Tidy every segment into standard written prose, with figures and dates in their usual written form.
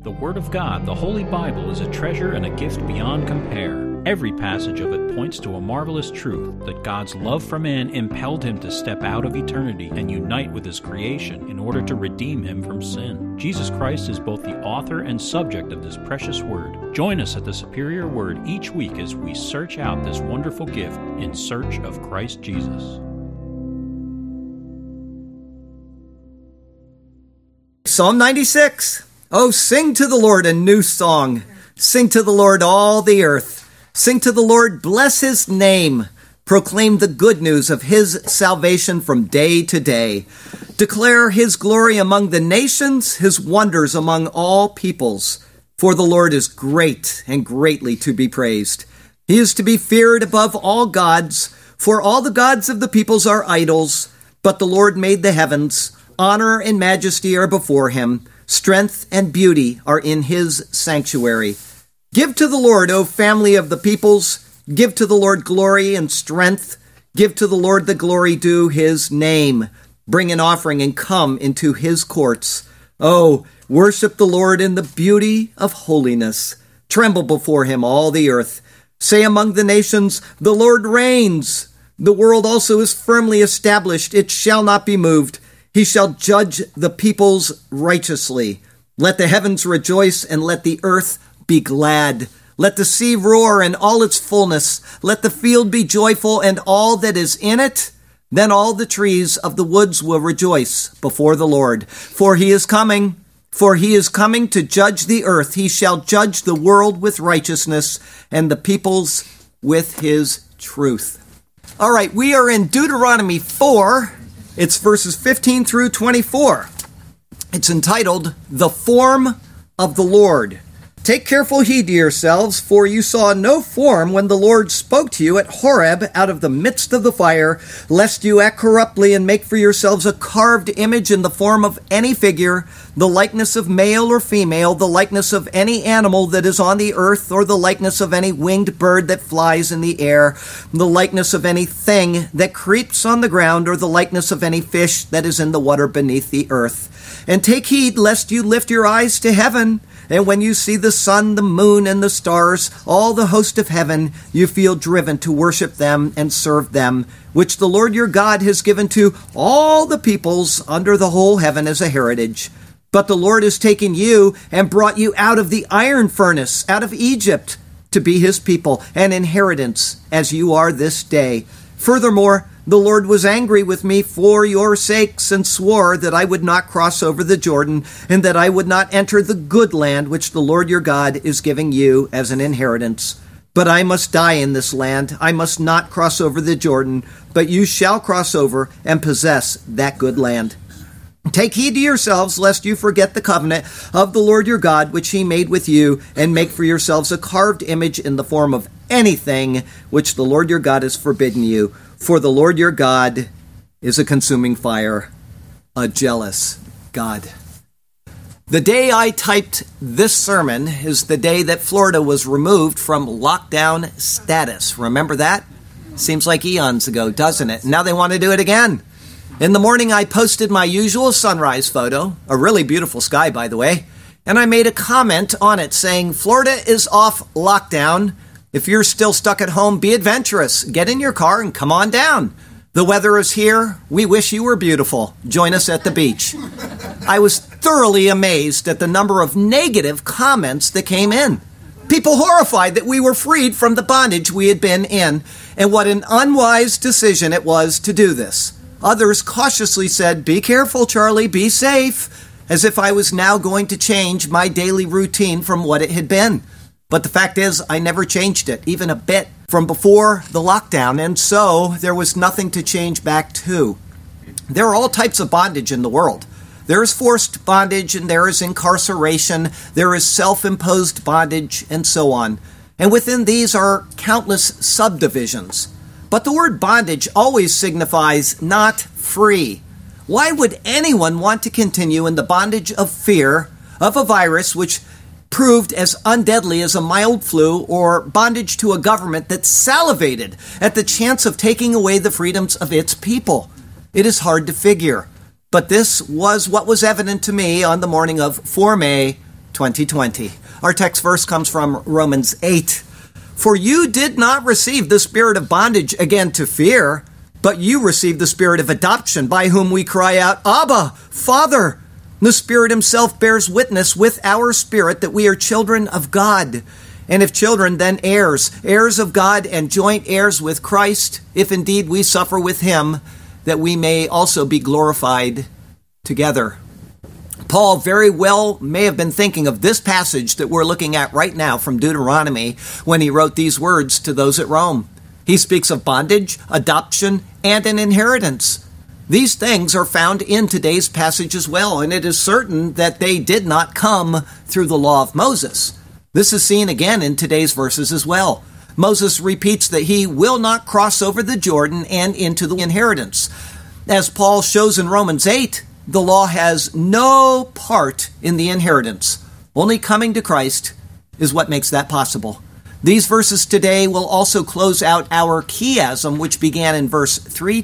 The Word of God, the Holy Bible, is a treasure and a gift beyond compare. Every passage of it points to a marvelous truth that God's love for man impelled him to step out of eternity and unite with his creation in order to redeem him from sin. Jesus Christ is both the author and subject of this precious Word. Join us at the Superior Word each week as we search out this wonderful gift in search of Christ Jesus. Psalm 96. Oh, sing to the Lord a new song. Sing to the Lord all the earth. Sing to the Lord, bless his name. Proclaim the good news of his salvation from day to day. Declare his glory among the nations, his wonders among all peoples. For the Lord is great and greatly to be praised. He is to be feared above all gods, for all the gods of the peoples are idols. But the Lord made the heavens. Honor and majesty are before him. Strength and beauty are in his sanctuary. Give to the Lord, O family of the peoples. Give to the Lord glory and strength. Give to the Lord the glory due his name. Bring an offering and come into his courts. Oh, worship the Lord in the beauty of holiness. Tremble before him, all the earth. Say among the nations, the Lord reigns. The world also is firmly established. It shall not be moved. He shall judge the peoples righteously. Let the heavens rejoice and let the earth be glad. Let the sea roar and all its fullness. Let the field be joyful and all that is in it. Then all the trees of the woods will rejoice before the Lord. For he is coming. For he is coming to judge the earth. He shall judge the world with righteousness and the peoples with his truth. All right, we are in Deuteronomy 4. It's verses 15 through 24. It's entitled, The Form of the Lord. Take careful heed to yourselves, for you saw no form when the Lord spoke to you at Horeb out of the midst of the fire, lest you act corruptly and make for yourselves a carved image in the form of any figure, the likeness of male or female, the likeness of any animal that is on the earth, or the likeness of any winged bird that flies in the air, the likeness of any thing that creeps on the ground, or the likeness of any fish that is in the water beneath the earth. And take heed lest you lift your eyes to heaven, and when you see the sun, the moon, and the stars, all the host of heaven, you feel driven to worship them and serve them, which the Lord your God has given to all the peoples under the whole heaven as a heritage. But the Lord has taken you and brought you out of the iron furnace, out of Egypt, to be his people, an inheritance, as you are this day. Furthermore, the Lord was angry with me for your sakes and swore that I would not cross over the Jordan and that I would not enter the good land which the Lord your God is giving you as an inheritance. But I must die in this land. I must not cross over the Jordan, but you shall cross over and possess that good land. Take heed to yourselves, lest you forget the covenant of the Lord your God, which he made with you, and make for yourselves a carved image in the form of anything which the Lord your God has forbidden you. For the Lord your God is a consuming fire, a jealous God. The day I typed this sermon is the day that Florida was removed from lockdown status. Remember that? Seems like eons ago, doesn't it? Now they want to do it again. In the morning, I posted my usual sunrise photo, a really beautiful sky, by the way, and I made a comment on it saying, Florida is off lockdown. If you're still stuck at home, be adventurous. Get in your car and come on down. The weather is here. We wish you were beautiful. Join us at the beach. I was thoroughly amazed at the number of negative comments that came in. People horrified that we were freed from the bondage we had been in, and what an unwise decision it was to do this. Others cautiously said, be careful, Charlie, be safe, as if I was now going to change my daily routine from what it had been. But the fact is, I never changed it, even a bit, from before the lockdown, and so there was nothing to change back to. There are all types of bondage in the world. There is forced bondage, and there is incarceration, there is self-imposed bondage, and so on. And within these are countless subdivisions. But the word bondage always signifies not free. Why would anyone want to continue in the bondage of fear of a virus which proved as undeadly as a mild flu, or bondage to a government that salivated at the chance of taking away the freedoms of its people? It is hard to figure. But this was what was evident to me on the morning of 4 May 2020. Our text verse comes from Romans 8. For you did not receive the spirit of bondage again to fear, but you received the spirit of adoption, by whom we cry out, Abba, Father. The Spirit himself bears witness with our spirit that we are children of God. And if children, then heirs, heirs of God and joint heirs with Christ, if indeed we suffer with him, that we may also be glorified together. Paul very well may have been thinking of this passage that we're looking at right now from Deuteronomy when he wrote these words to those at Rome. He speaks of bondage, adoption, and an inheritance. These things are found in today's passage as well, and it is certain that they did not come through the law of Moses. This is seen again in today's verses as well. Moses repeats that he will not cross over the Jordan and into the inheritance. As Paul shows in Romans 8, the law has no part in the inheritance. Only coming to Christ is what makes that possible. These verses today will also close out our chiasm, which began in verse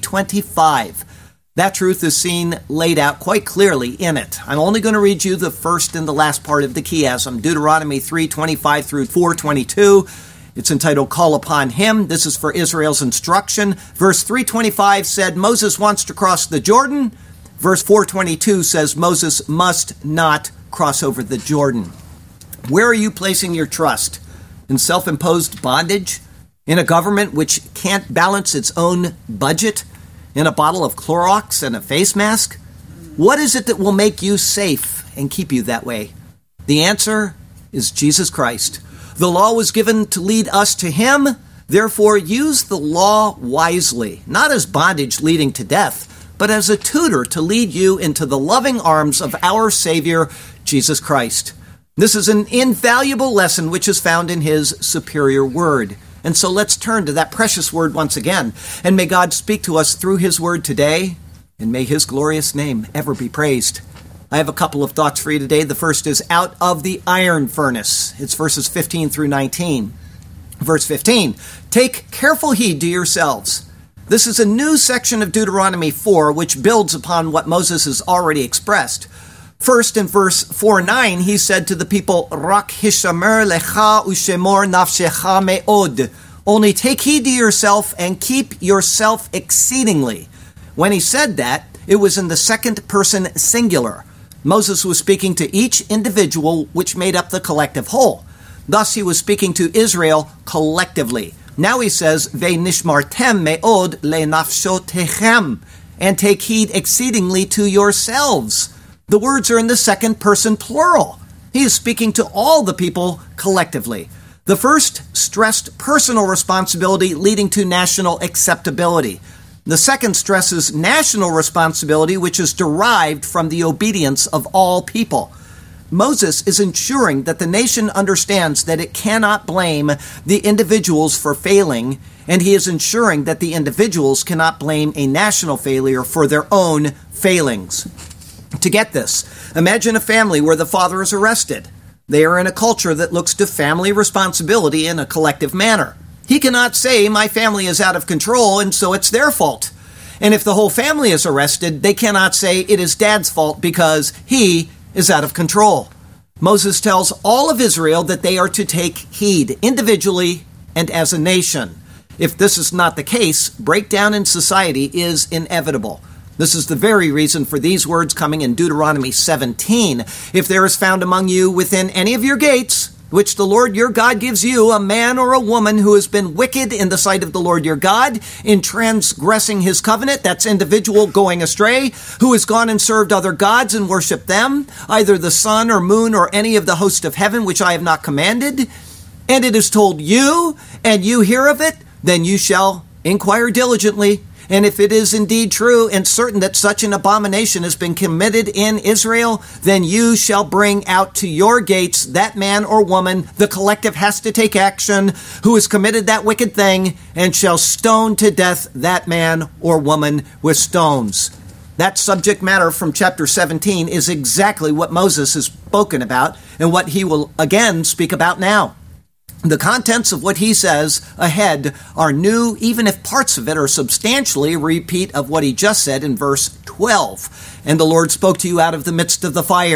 325. That truth is seen laid out quite clearly in it. I'm only going to read you the first and the last part of the chiasm, Deuteronomy 3:25 through 4:22. It's entitled, Call Upon Him. This is for Israel's instruction. Verse 325 said Moses wants to cross the Jordan. Verse 422 says Moses must not cross over the Jordan. Where are you placing your trust? In self-imposed bondage? In a government which can't balance its own budget? In a bottle of Clorox and a face mask? What is it that will make you safe and keep you that way? The answer is Jesus Christ. The law was given to lead us to him. Therefore, use the law wisely, not as bondage leading to death, but as a tutor to lead you into the loving arms of our Savior, Jesus Christ. This is an invaluable lesson which is found in his superior word. And so let's turn to that precious word once again. And may God speak to us through his word today, and may his glorious name ever be praised. I have a couple of thoughts for you today. The first is out of the iron furnace. It's verses 15 through 19. Verse 15, take careful heed to yourselves. This is a new section of Deuteronomy 4, which builds upon what Moses has already expressed. First, in verse 4:9, he said to the people, Rak hishamer lecha ushemor nafshecha me'od. Only take heed to yourself and keep yourself exceedingly. When he said that, it was in the second person singular. Moses was speaking to each individual, which made up the collective whole. Thus, he was speaking to Israel collectively. Now he says, Ve'nishmartem me'od le'nafshotechem, and take heed exceedingly to yourselves. The words are in the second person plural. He is speaking to all the people collectively. The first stressed personal responsibility leading to national acceptability. The second stresses national responsibility, which is derived from the obedience of all people. Moses is ensuring that the nation understands that it cannot blame the individuals for failing, and he is ensuring that the individuals cannot blame a national failure for their own failings. To get this, imagine a family where the father is arrested. They are in a culture that looks to family responsibility in a collective manner. He cannot say, my family is out of control and so it's their fault. And if the whole family is arrested, they cannot say it is dad's fault because he is out of control. Moses tells all of Israel that they are to take heed individually and as a nation. If this is not the case, breakdown in society is inevitable. This is the very reason for these words coming in Deuteronomy 17. If there is found among you within any of your gates, which the Lord your God gives you, a man or a woman who has been wicked in the sight of the Lord your God, in transgressing his covenant, that's individual going astray, who has gone and served other gods and worshipped them, either the sun or moon or any of the host of heaven, which I have not commanded, and it is told you, and you hear of it, then you shall inquire diligently. And if it is indeed true and certain that such an abomination has been committed in Israel, then you shall bring out to your gates that man or woman, the collective has to take action, who has committed that wicked thing, and shall stone to death that man or woman with stones. That subject matter from chapter 17 is exactly what Moses has spoken about and what he will again speak about now. The contents of what he says ahead are new, even if parts of it are substantially a repeat of what he just said in verse 12. And the Lord spoke to you out of the midst of the fire.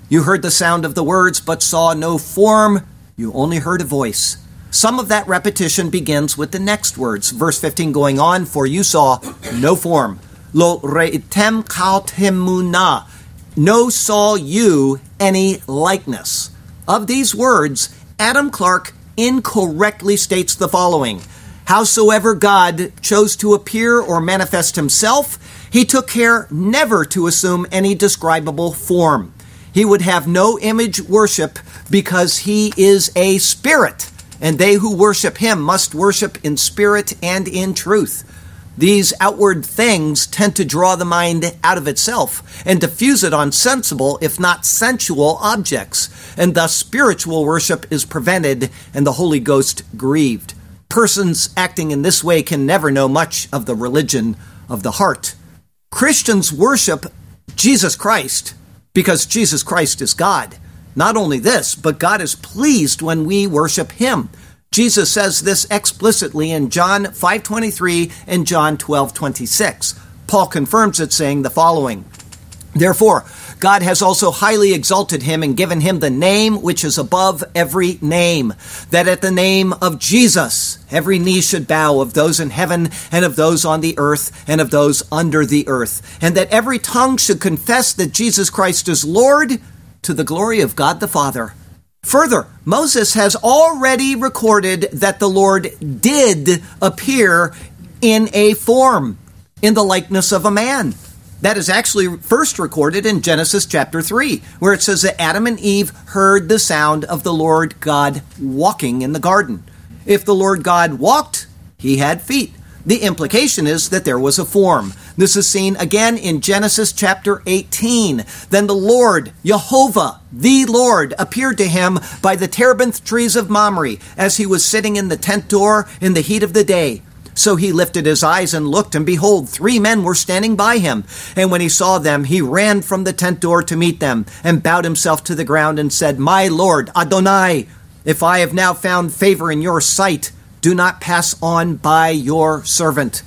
You heard the sound of the words, but saw no form. You only heard a voice. Some of that repetition begins with the next words. Verse 15 going on, for you saw no form. Lo reitem kaltemuna. No saw you any likeness. Of these words, Adam Clarke incorrectly states the following. Howsoever God chose to appear or manifest himself, he took care never to assume any describable form. He would have no image worship because he is a spirit, and they who worship him must worship in spirit and in truth. These outward things tend to draw the mind out of itself and diffuse it on sensible, if not sensual, objects, and thus spiritual worship is prevented and the Holy Ghost grieved. Persons acting in this way can never know much of the religion of the heart. Christians worship Jesus Christ because Jesus Christ is God. Not only this, but God is pleased when we worship him. Jesus says this explicitly in John 5:23 and John 12:26. Paul confirms it, saying the following, therefore, God has also highly exalted him and given him the name which is above every name, that at the name of Jesus every knee should bow, of those in heaven and of those on the earth and of those under the earth, and that every tongue should confess that Jesus Christ is Lord, to the glory of God the Father. Further, Moses has already recorded that the Lord did appear in a form, in the likeness of a man. That is actually first recorded in Genesis chapter 3, where it says that Adam and Eve heard the sound of the Lord God walking in the garden. If the Lord God walked, he had feet. The implication is that there was a form. This is seen again in Genesis chapter 18. Then the Lord, Jehovah, the Lord, appeared to him by the terebinth trees of Mamre as he was sitting in the tent door in the heat of the day. So he lifted his eyes and looked, and behold, 3 men were standing by him. And when he saw them, he ran from the tent door to meet them, and bowed himself to the ground and said, My Lord, Adonai, if I have now found favor in your sight, do not pass on by your servant.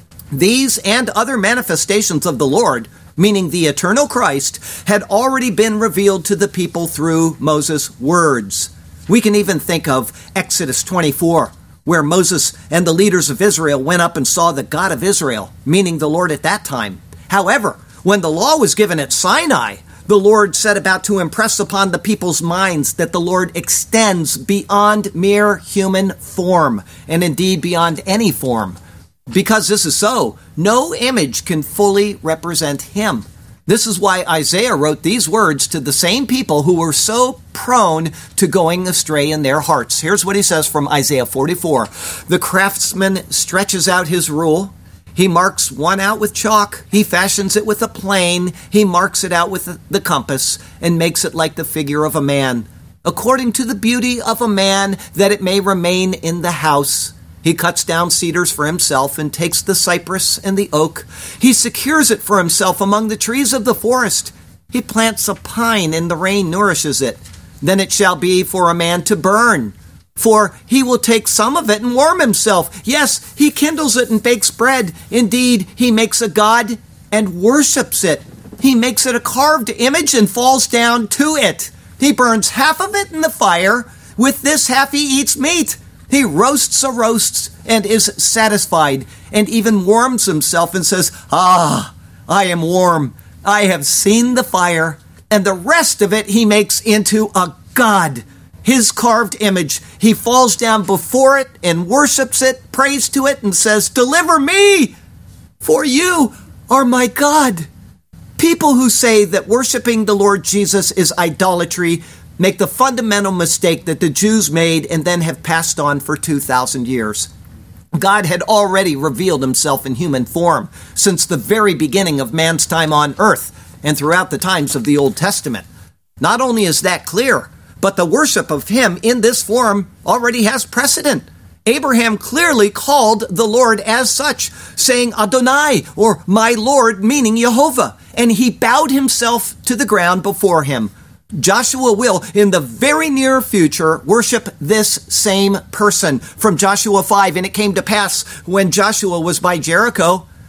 These and other manifestations of the Lord, meaning the eternal Christ, had already been revealed to the people through Moses' words. We can even think of Exodus 24, where Moses and the leaders of Israel went up and saw the God of Israel, meaning the Lord at that time. However, when the law was given at Sinai, the Lord set about to impress upon the people's minds that the Lord extends beyond mere human form, and indeed beyond any form. Because this is so, no image can fully represent him. This is why Isaiah wrote these words to the same people who were so prone to going astray in their hearts. Here's what he says from Isaiah 44. The craftsman stretches out his rule. He marks one out with chalk. He fashions it with a plane. He marks it out with the compass and makes it like the figure of a man, according to the beauty of a man, that it may remain in the house. He cuts down cedars for himself and takes the cypress and the oak. He secures it for himself among the trees of the forest. He plants a pine and the rain nourishes it. Then it shall be for a man to burn. For he will take some of it and warm himself. Yes, he kindles it and bakes bread. Indeed, he makes a god and worships it. He makes it a carved image and falls down to it. He burns half of it in the fire. With this half he eats meat. He roasts and is satisfied, and even warms himself and says, I am warm. I have seen the fire. And the rest of it he makes into a god, his carved image. He falls down before it and worships it, prays to it, and says, Deliver me, for you are my God. People who say that worshiping the Lord Jesus is idolatry make the fundamental mistake that the Jews made and then have passed on for 2,000 years. God had already revealed himself in human form since the very beginning of man's time on earth and throughout the times of the Old Testament. Not only is that clear, but the worship of him in this form already has precedent. Abraham clearly called the Lord as such, saying Adonai, or my Lord, meaning Jehovah, and he bowed himself to the ground before him. Joshua will, in the very near future, worship this same person. From Joshua 5, and it came to pass when Joshua was by Jericho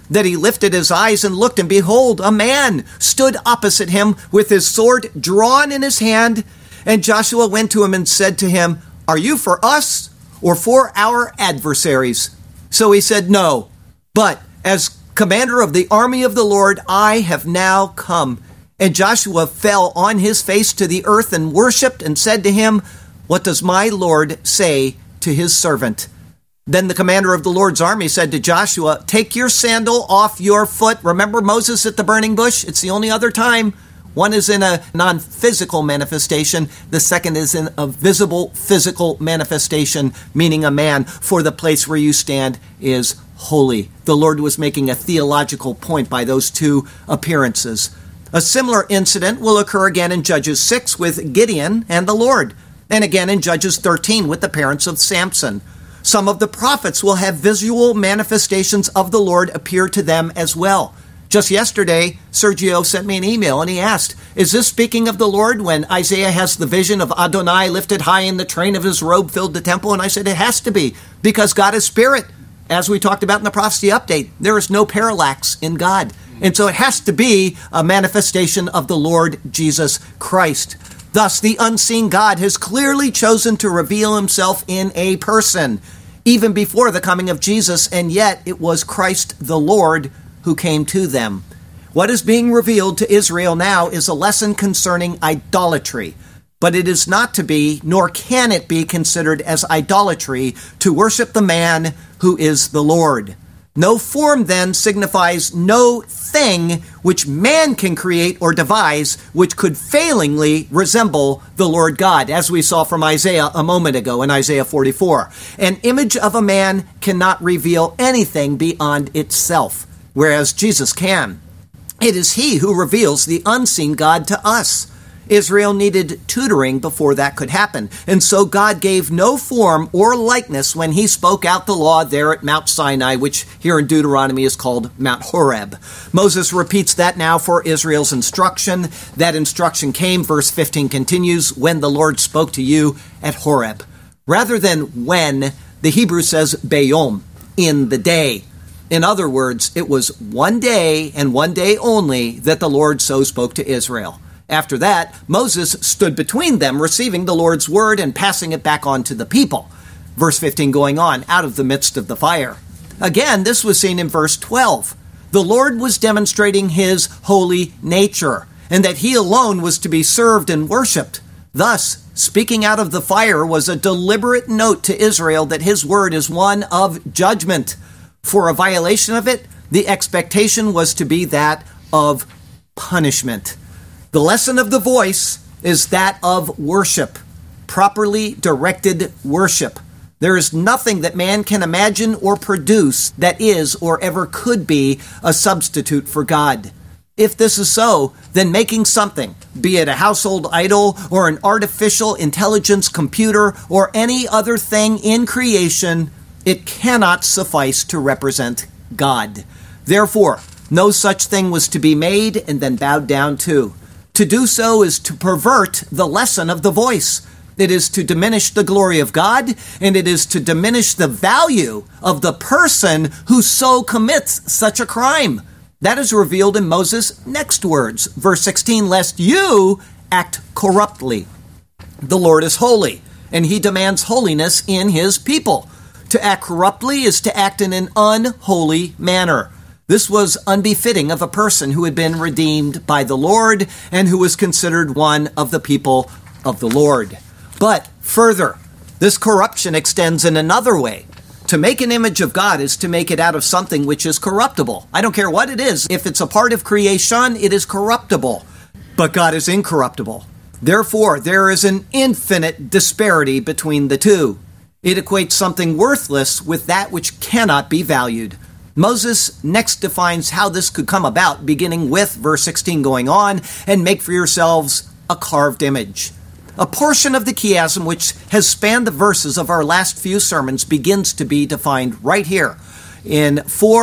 that he lifted his eyes and looked, and behold, a man stood opposite him with his sword drawn in his hand. And Joshua went to him and said to him, "Are you for us or for our adversaries?" So he said, "No, but as commander of the army of the Lord, I have now come." And Joshua fell on his face to the earth and worshipped and said to him, "What does my Lord say to his servant?" Then the commander of the Lord's army said to Joshua, "Take your sandal off your foot." Remember Moses at the burning bush? It's the only other time. One is in a non-physical manifestation. The second is in a visible physical manifestation, meaning a man, for the place where you stand is holy. The Lord was making a theological point by those two appearances. A similar incident will occur again in Judges 6 with Gideon and the Lord, and again in Judges 13 with the parents of Samson. Some of the prophets will have visual manifestations of the Lord appear to them as well. Just yesterday, Sergio sent me an email and he asked, "Is this speaking of the Lord when Isaiah has the vision of Adonai lifted high in the train of his robe filled the temple?" And I said, it has to be, because God is spirit. As we talked about in the prophecy update, there is no parallax in God. And so it has to be a manifestation of the Lord Jesus Christ. Thus, the unseen God has clearly chosen to reveal himself in a person, even before the coming of Jesus, and yet it was Christ the Lord who came to them. What is being revealed to Israel now is a lesson concerning idolatry, but it is not to be, nor can it be considered as idolatry to worship the man who is the Lord. No form then signifies no thing which man can create or devise which could failingly resemble the Lord God, as we saw from Isaiah a moment ago in Isaiah 44. An image of a man cannot reveal anything beyond itself, whereas Jesus can. It is he who reveals the unseen God to us. Israel needed tutoring before that could happen, and so God gave no form or likeness when he spoke out the law there at Mount Sinai, which here in Deuteronomy is called Mount Horeb. Moses repeats that now for Israel's instruction. That instruction came, verse 15 continues, when the Lord spoke to you at Horeb. Rather than when, the Hebrew says bayom, in the day. In other words, it was one day and one day only that the Lord so spoke to Israel. After that, Moses stood between them, receiving the Lord's word and passing it back on to the people. Verse 15 going on, out of the midst of the fire. Again, this was seen in verse 12. The Lord was demonstrating his holy nature, and that he alone was to be served and worshipped. Thus, speaking out of the fire was a deliberate note to Israel that his word is one of judgment. For a violation of it, the expectation was to be that of punishment. The lesson of the voice is that of worship, properly directed worship. There is nothing that man can imagine or produce that is or ever could be a substitute for God. If this is so, then making something, be it a household idol or an artificial intelligence computer or any other thing in creation, it cannot suffice to represent God. Therefore, no such thing was to be made and then bowed down to. To do so is to pervert the lesson of the voice. It is to diminish the glory of God, and it is to diminish the value of the person who so commits such a crime. That is revealed in Moses' next words, verse 16, lest you act corruptly. The Lord is holy, and he demands holiness in his people. To act corruptly is to act in an unholy manner. This was unbefitting of a person who had been redeemed by the Lord and who was considered one of the people of the Lord. But further, this corruption extends in another way. To make an image of God is to make it out of something which is corruptible. I don't care what it is. If it's a part of creation, it is corruptible. But God is incorruptible. Therefore, there is an infinite disparity between the two. It equates something worthless with that which cannot be valued. Moses next defines how this could come about, beginning with verse 16 going on, and make for yourselves a carved image. A portion of the chiasm which has spanned the verses of our last few sermons begins to be defined right here. In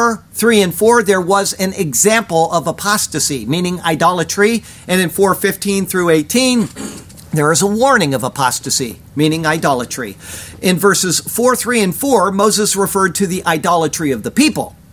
3 and 4, there was an example of apostasy, meaning idolatry, and in 4:15 through 18, there is a warning of apostasy, meaning idolatry. In verses 4, 3, and 4, Moses referred to the idolatry of the people.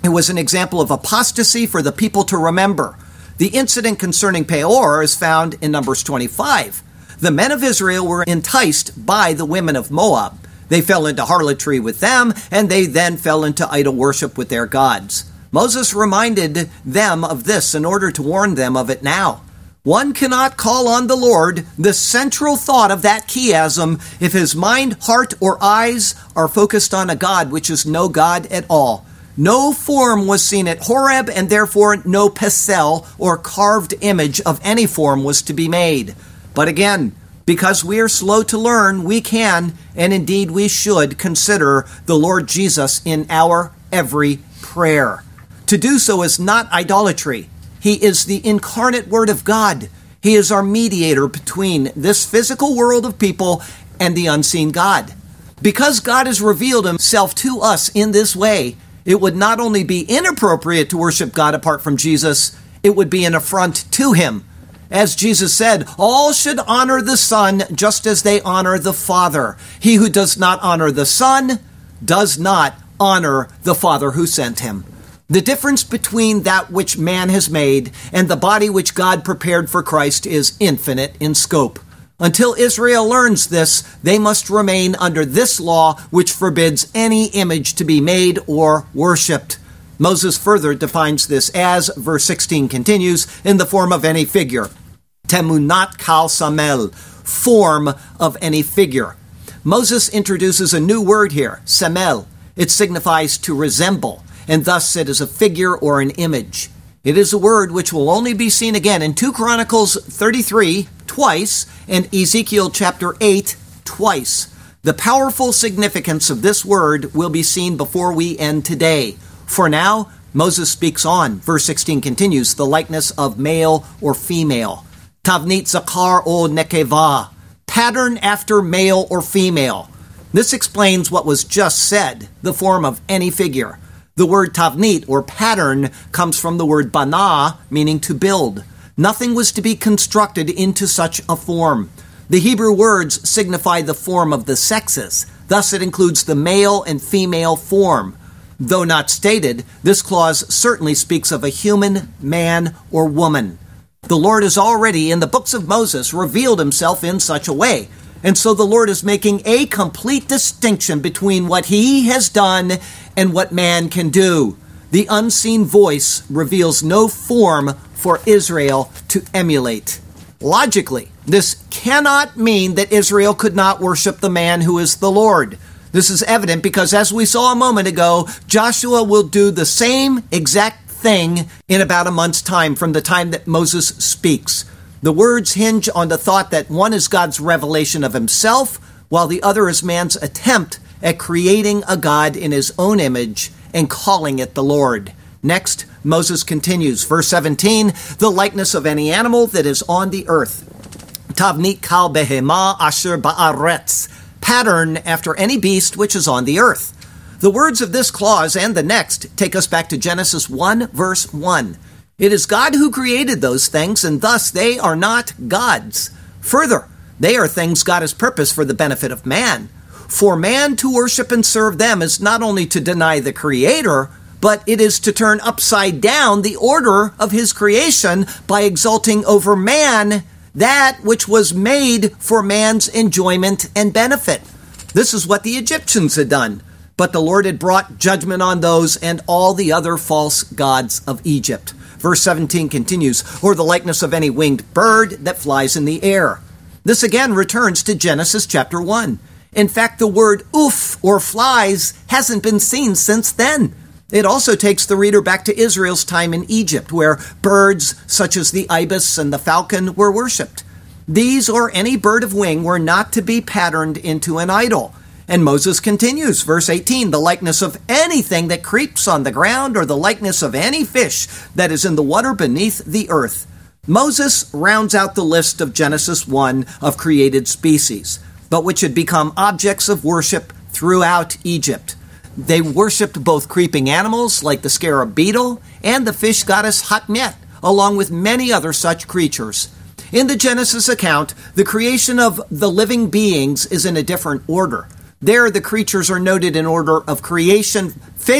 It was an example of apostasy for the people to remember. The incident concerning Peor is found in Numbers 25. The men of Israel were enticed by the women of Moab. They fell into harlotry with them, and they then fell into idol worship with their gods. Moses reminded them of this in order to warn them of it now. One cannot call on the Lord, the central thought of that chiasm, if his mind, heart, or eyes are focused on a God which is no God at all. No form was seen at Horeb, and therefore no pesel, or carved image of any form, was to be made. But again, because we are slow to learn, we can, and indeed we should, consider the Lord Jesus in our every prayer. To do so is not idolatry. He is the incarnate Word of God. He is our mediator between this physical world of people and the unseen God. Because God has revealed himself to us in this way, it would not only be inappropriate to worship God apart from Jesus, it would be an affront to him. As Jesus said, all should honor the Son just as they honor the Father. He who does not honor the Son does not honor the Father who sent him. The difference between that which man has made and the body which God prepared for Christ is infinite in scope. Until Israel learns this, they must remain under this law which forbids any image to be made or worshipped. Moses further defines this as, verse 16 continues, in the form of any figure. Temunat kal samel, form of any figure. Moses introduces a new word here, semel. It signifies to resemble, and thus it is a figure or an image. It is a word which will only be seen again in 2 Chronicles 33 twice and Ezekiel chapter 8 twice. The powerful significance of this word will be seen before we end today. For now, Moses speaks on. Verse 16 continues, the likeness of male or female. Tavnit zakar o nekeva, pattern after male or female. This explains what was just said, the form of any figure. The word tavnit, or pattern, comes from the word bana, meaning to build. Nothing was to be constructed into such a form. The Hebrew words signify the form of the sexes. Thus it includes the male and female form. Though not stated, this clause certainly speaks of a human, man, or woman. The Lord has already, in the books of Moses, revealed himself in such a way. And so the Lord is making a complete distinction between what he has done and what man can do. The unseen voice reveals no form for Israel to emulate. Logically, this cannot mean that Israel could not worship the man who is the Lord. This is evident because, as we saw a moment ago, Joshua will do the same exact thing in about a month's time from the time that Moses speaks. The words hinge on the thought that one is God's revelation of himself, while the other is man's attempt at creating a God in his own image and calling it the Lord. Next, Moses continues, verse 17, the likeness of any animal that is on the earth. Tavnit kal behema asher ba'aretz, pattern after any beast which is on the earth. The words of this clause and the next take us back to Genesis 1, verse 1. It is God who created those things, and thus they are not gods. Further, they are things God has purposed for the benefit of man. For man to worship and serve them is not only to deny the Creator, but it is to turn upside down the order of his creation by exalting over man that which was made for man's enjoyment and benefit. This is what the Egyptians had done. But the Lord had brought judgment on those and all the other false gods of Egypt. Verse 17 continues, or the likeness of any winged bird that flies in the air. This again returns to Genesis chapter 1. In fact, the word oof, or flies, hasn't been seen since then. It also takes the reader back to Israel's time in Egypt, where birds such as the ibis and the falcon were worshipped. These or any bird of wing were not to be patterned into an idol. And Moses continues, verse 18, the likeness of anything that creeps on the ground or the likeness of any fish that is in the water beneath the earth. Moses rounds out the list of Genesis 1 of created species, but which had become objects of worship throughout Egypt. They worshipped both creeping animals like the scarab beetle and the fish goddess Hatmet, along with many other such creatures. In the Genesis account, the creation of the living beings is in a different order. There, the creatures are noted in order of creation: fish,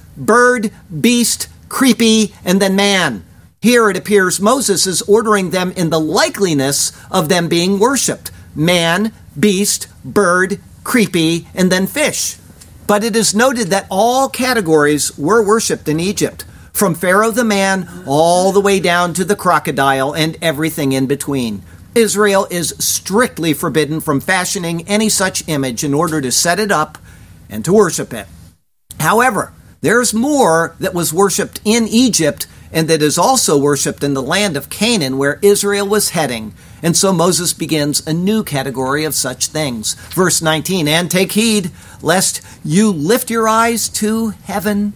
bird, beast, creepy, and then man. Here it appears Moses is ordering them in the likeliness of them being worshipped. Man, beast, bird, creepy, and then fish. But it is noted that all categories were worshipped in Egypt, from Pharaoh the man all the way down to the crocodile and everything in between. Israel is strictly forbidden from fashioning any such image in order to set it up and to worship it. However, there's more that was worshipped in Egypt and that is also worshipped in the land of Canaan where Israel was heading. And so Moses begins a new category of such things. Verse 19, and take heed, lest you lift your eyes to heaven,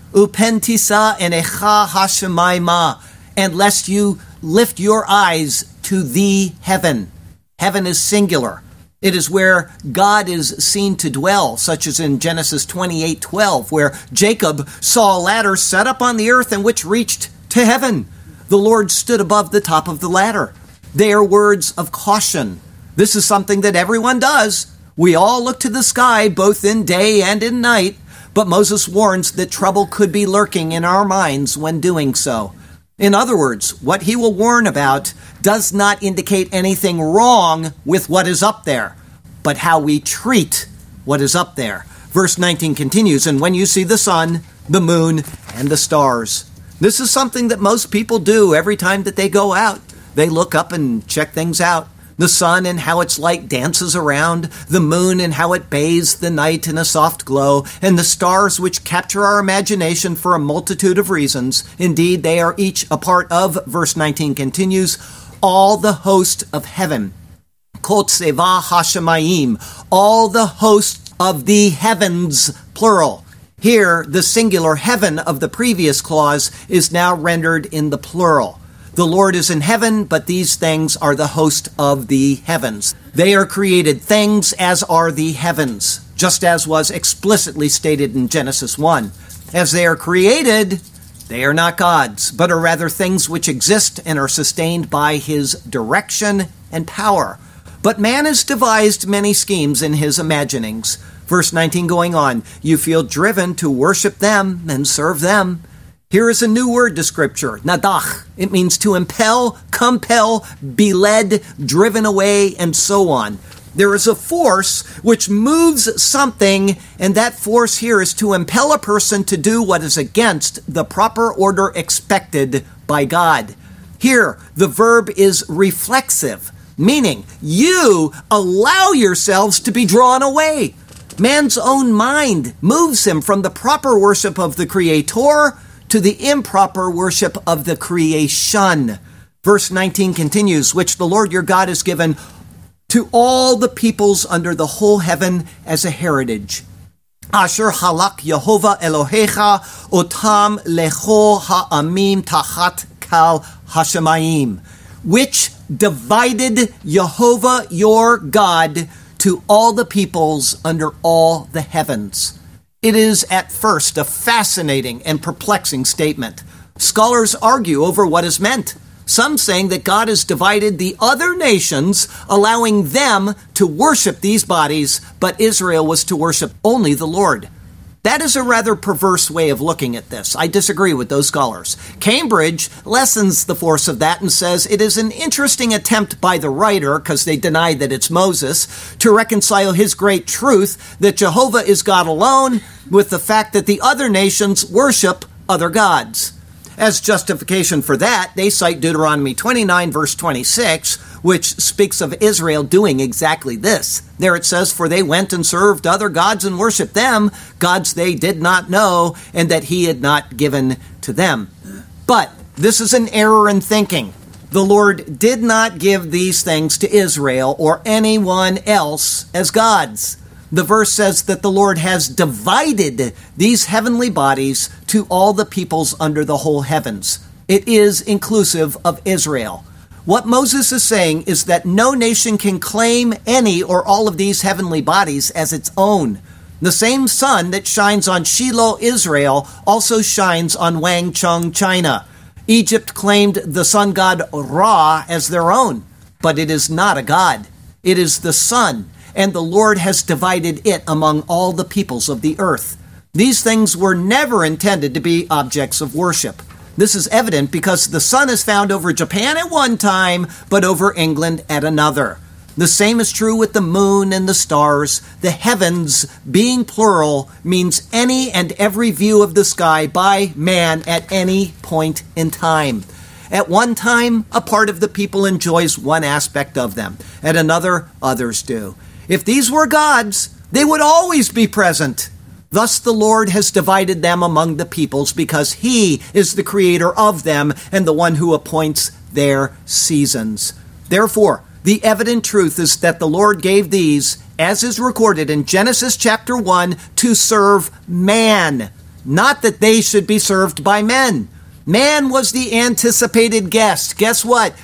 upentisa enecha hashemayma, and lest you lift your eyes to the heaven. Heaven is singular. It is where God is seen to dwell, such as in Genesis 28:12, where Jacob saw a ladder set up on the earth and which reached to heaven. The Lord stood above the top of the ladder. They are words of caution. This is something that everyone does. We all look to the sky, both in day and in night, but Moses warns that trouble could be lurking in our minds when doing so. In other words, what he will warn about does not indicate anything wrong with what is up there, but how we treat what is up there. Verse 19 continues, and when you see the sun, the moon, and the stars. This is something that most people do every time that they go out. They look up and check things out. The sun and how its light dances around, the moon and how it bathes the night in a soft glow, and the stars which capture our imagination for a multitude of reasons. Indeed, they are each a part of, verse 19 continues, all the host of heaven. Kol tseva hashemayim, all the host of the heavens, plural. Here, the singular heaven of the previous clause is now rendered in the plural. The Lord is in heaven, but these things are the host of the heavens. They are created things, as are the heavens, just as was explicitly stated in Genesis 1. As they are created, they are not gods, but are rather things which exist and are sustained by his direction and power. But man has devised many schemes in his imaginings. Verse 19 going on, you feel driven to worship them and serve them. Here is a new word to Scripture, nadach. It means to impel, compel, be led, driven away, and so on. There is a force which moves something, and that force here is to impel a person to do what is against the proper order expected by God. Here, the verb is reflexive, meaning you allow yourselves to be drawn away. Man's own mind moves him from the proper worship of the Creator to the improper worship of the creation. Verse 19 continues, which the Lord your God has given to all the peoples under the whole heaven as a heritage. Asher halak Yehovah Elohecha otam lecho ha'amim tachat kal hashemayim, which divided Yehovah your God to all the peoples under all the heavens. It is at first a fascinating and perplexing statement. Scholars argue over what is meant. Some saying that God has divided the other nations, allowing them to worship these bodies, but Israel was to worship only the Lord. That is a rather perverse way of looking at this. I disagree with those scholars. Cambridge lessens the force of that and says it is an interesting attempt by the writer, because they deny that it's Moses, to reconcile his great truth that Jehovah is God alone with the fact that the other nations worship other gods. As justification for that, they cite Deuteronomy 29, verse 26, which speaks of Israel doing exactly this. There it says, for they went and served other gods and worshipped them, gods they did not know, and that he had not given to them. But this is an error in thinking. The Lord did not give these things to Israel or anyone else as gods. The verse says that the Lord has divided these heavenly bodies to all the peoples under the whole heavens. It is inclusive of Israel. What Moses is saying is that no nation can claim any or all of these heavenly bodies as its own. The same sun that shines on Shiloh, Israel, also shines on Wangcheng, China. Egypt claimed the sun god Ra as their own, but it is not a god. It is the sun, and the Lord has divided it among all the peoples of the earth. These things were never intended to be objects of worship. This is evident because the sun is found over Japan at one time, but over England at another. The same is true with the moon and the stars. The heavens, being plural, means any and every view of the sky by man at any point in time. At one time, a part of the people enjoys one aspect of them. At another, others do. If these were gods, they would always be present. Thus the Lord has divided them among the peoples because he is the creator of them and the one who appoints their seasons. Therefore, the evident truth is that the Lord gave these, as is recorded in Genesis chapter 1, to serve man, not that they should be served by men. Man was the anticipated guest. Guess what?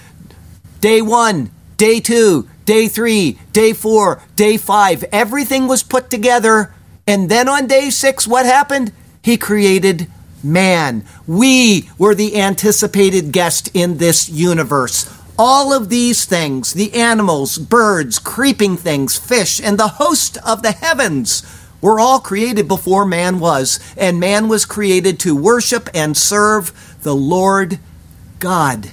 Day 1, day 2, day 3, day 4, day 5, everything was put together. And then on day 6, what happened? He created man. We were the anticipated guest in this universe. All of these things, the animals, birds, creeping things, fish, and the host of the heavens, were all created before man was. And man was created to worship and serve the Lord God.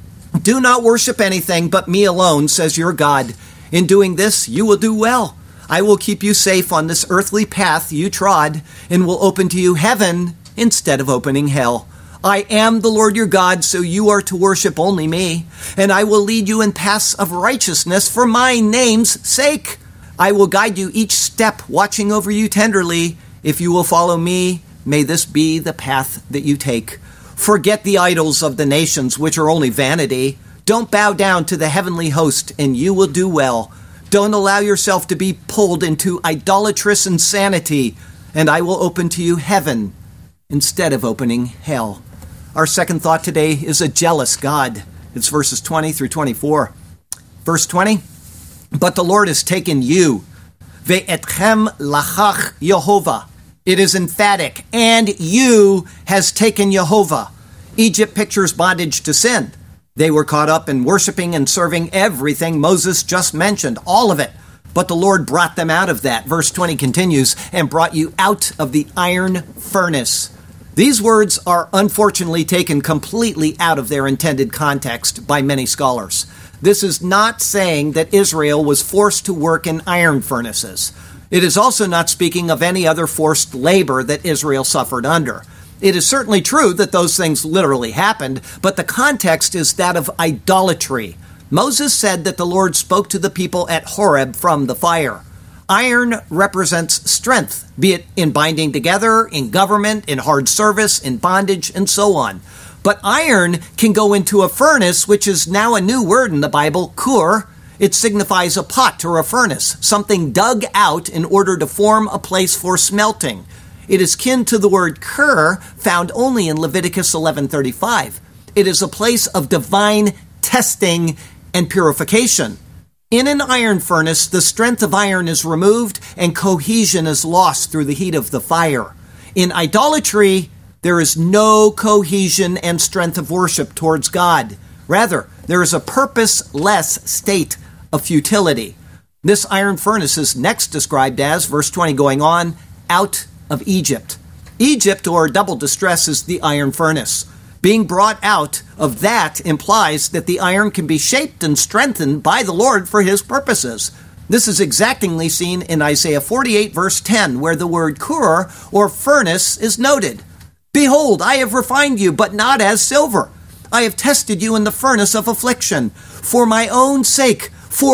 Do not worship anything but me alone, says your God. In doing this, you will do well. I will keep you safe on this earthly path you trod, and will open to you heaven instead of opening hell. I am the Lord your God, so you are to worship only me, and I will lead you in paths of righteousness for my name's sake. I will guide you each step, watching over you tenderly. If you will follow me, may this be the path that you take. Forget the idols of the nations, which are only vanity. Don't bow down to the heavenly host, and you will do well. Don't allow yourself to be pulled into idolatrous insanity, and I will open to you heaven instead of opening hell. Our second thought today is a jealous God. It's verses 20 through 24. Verse 20, but the Lord has taken you. Ve'etchem lachach Yehovah. It is emphatic, and you has taken Yehovah. Egypt pictures bondage to sin. They were caught up in worshiping and serving everything Moses just mentioned, all of it. But the Lord brought them out of that. Verse 20 continues, and brought you out of the iron furnace. These words are unfortunately taken completely out of their intended context by many scholars. This is not saying that Israel was forced to work in iron furnaces. It is also not speaking of any other forced labor that Israel suffered under. It is certainly true that those things literally happened, but the context is that of idolatry. Moses said that the Lord spoke to the people at Horeb from the fire. Iron represents strength, be it in binding together, in government, in hard service, in bondage, and so on. But iron can go into a furnace, which is now a new word in the Bible, kur. It signifies a pot or a furnace, something dug out in order to form a place for smelting. It is kin to the word kur, found only in Leviticus 11:35. It is a place of divine testing and purification. In an iron furnace, the strength of iron is removed and cohesion is lost through the heat of the fire. In idolatry, there is no cohesion and strength of worship towards God. Rather, there is a purposeless state of futility. This iron furnace is next described as, verse 20 going on, out of Egypt. Egypt, or double distress, is the iron furnace. Being brought out of that implies that the iron can be shaped and strengthened by the Lord for his purposes. This is exactingly seen in Isaiah 48, verse 10, where the word kur, or furnace, is noted. Behold, I have refined you, but not as silver. I have tested you in the furnace of affliction. For my own sake,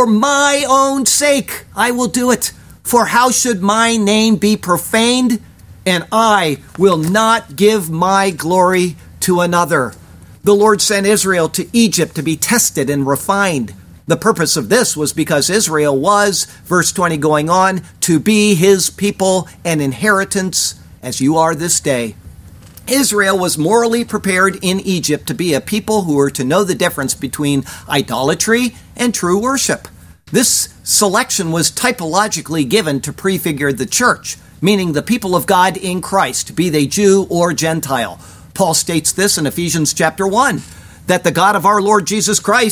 I will do it. For how should my name be profaned? And I will not give my glory to another. The Lord sent Israel to Egypt to be tested and refined. The purpose of this was because Israel was, verse 20 going on, to be his people and inheritance, as you are this day. Israel was morally prepared in Egypt to be a people who were to know the difference between idolatry and true worship. This selection was typologically given to prefigure the church, meaning the people of God in Christ, be they Jew or Gentile. Paul states this in Ephesians chapter 1, that the God of our Lord Jesus Christ,